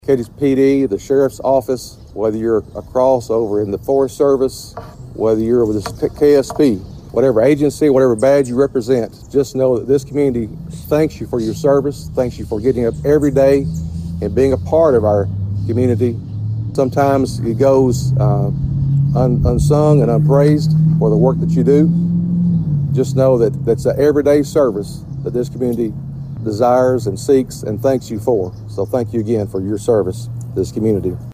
Cadiz PD, the Sheriff's Office, whether you're across over in the Forest Service, whether you're with the KSP, whatever agency, whatever badge you represent, just know that this community thanks you for your service, thanks you for getting up every day and being a part of our community. Sometimes it goes unsung and unpraised for the work that you do. Just know that that's an everyday service that this community desires and seeks and thanks you for. So thank you again for your service to this community.